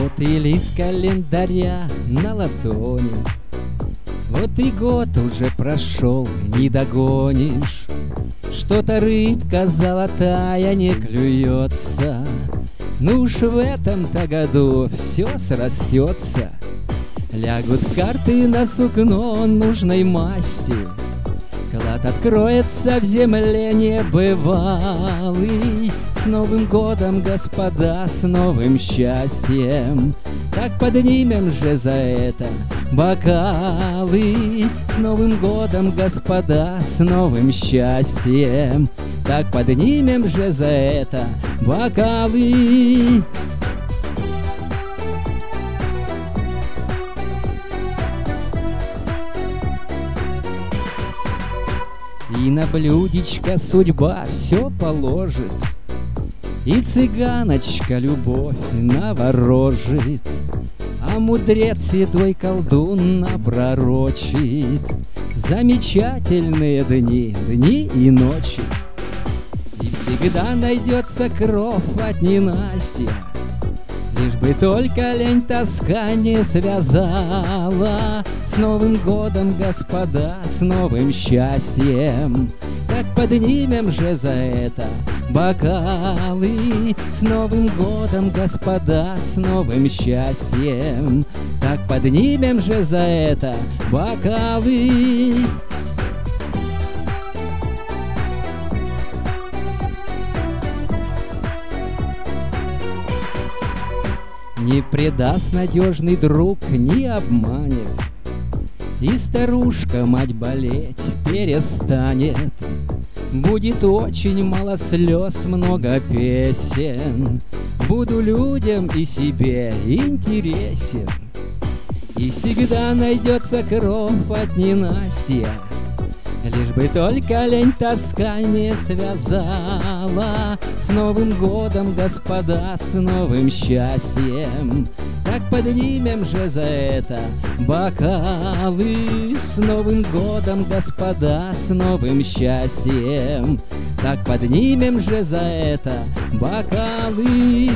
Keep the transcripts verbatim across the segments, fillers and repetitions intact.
Вот и лист календаря на ладони, вот и год уже прошел, не догонишь. Что-то рыбка золотая не клюется. Ну уж в этом-то году все срастется. Лягут карты на сукно нужной масти, клад откроется в земле небывалый. С Новым годом, господа, с новым счастьем! Так поднимем же за это бокалы. С Новым годом, господа, с новым счастьем! Так поднимем же за это бокалы. И на блюдечко судьба все положит, и цыганочка любовь наворожит, а мудрец седой колдун напророчит замечательные дни, дни и ночи. И всегда найдется кров от ненастья, лишь бы только лень тоска не связала. С Новым годом, господа, с новым счастьем! Так поднимем же за это бокалы. С Новым годом, господа, с новым счастьем! Так поднимем же за это бокалы. Не предаст надежный друг, не обманет, и старушка мать болеть перестанет. Будет очень мало слез, много песен, буду людям и себе интересен. И всегда найдется кров от ненастья, лишь бы только лень тоска не связала. С Новым годом, господа, с новым счастьем! Так поднимем же за это бокалы. С Новым годом, господа, с новым счастьем! Так поднимем же за это бокалы.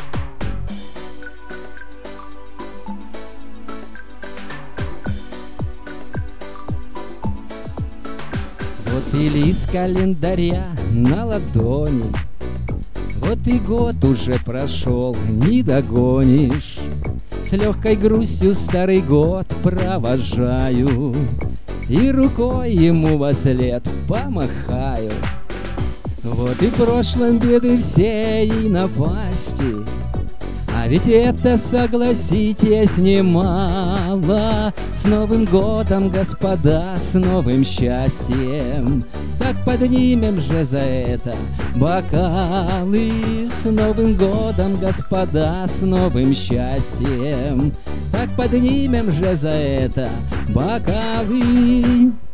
Вот и лист календаря на ладони, вот и год уже прошел, не догонишь. С легкой грустью старый год провожаю и рукой ему вослед помахаю. Вот и в прошлом беды все и напасти, а ведь это, согласитесь, немало. С Новым годом, господа, с новым счастьем! Так поднимем же за это бокалы. С Новым годом, господа, с новым счастьем! Так поднимем же за это бокалы.